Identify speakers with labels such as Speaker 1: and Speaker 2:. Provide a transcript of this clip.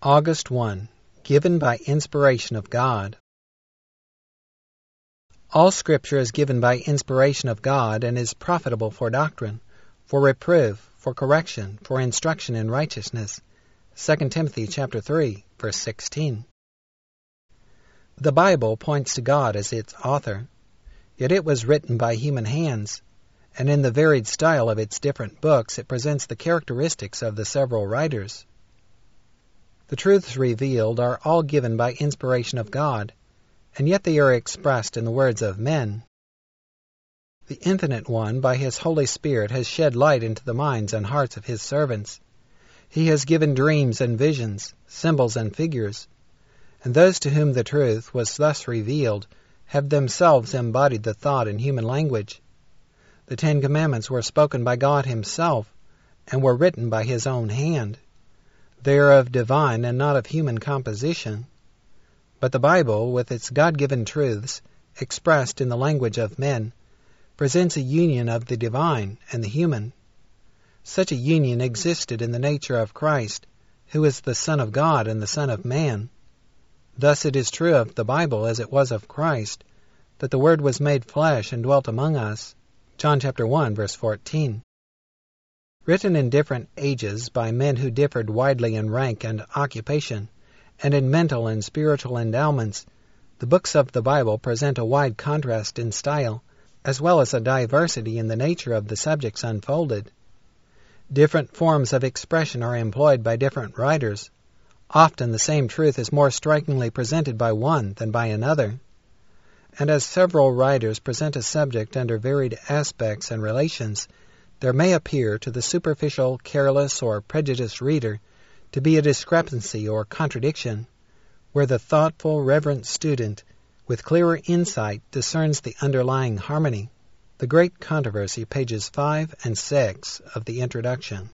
Speaker 1: August 1. Given by inspiration of God. All Scripture is given by inspiration of God and is profitable for doctrine, for reproof, for correction, for instruction in righteousness. 2 Timothy chapter 3, verse 16. The Bible points to God as its author, yet it was written by human hands, and in the varied style of its different books it presents the characteristics of the several writers. The truths revealed are all given by inspiration of God, and yet they are expressed in the words of men. The Infinite One, by His Holy Spirit, has shed light into the minds and hearts of His servants. He has given dreams and visions, symbols and figures, and those to whom the truth was thus revealed have themselves embodied the thought in human language. The 10 Commandments were spoken by God Himself, and were written by His own hand. They are of divine and not of human composition. But the Bible, with its God-given truths, expressed in the language of men, presents a union of the divine and the human. Such a union existed in the nature of Christ, who is the Son of God and the Son of Man. Thus it is true of the Bible as it was of Christ, that the Word was made flesh and dwelt among us. John chapter 1, verse 14. Written in different ages by men who differed widely in rank and occupation, and in mental and spiritual endowments, the books of the Bible present a wide contrast in style, as well as a diversity in the nature of the subjects unfolded. Different forms of expression are employed by different writers. Often the same truth is more strikingly presented by one than by another. And as several writers present a subject under varied aspects and relations, there may appear to the superficial, careless, or prejudiced reader to be a discrepancy or contradiction, where the thoughtful, reverent student, with clearer insight, discerns the underlying harmony. The Great Controversy, pages 5 and 6 of the Introduction.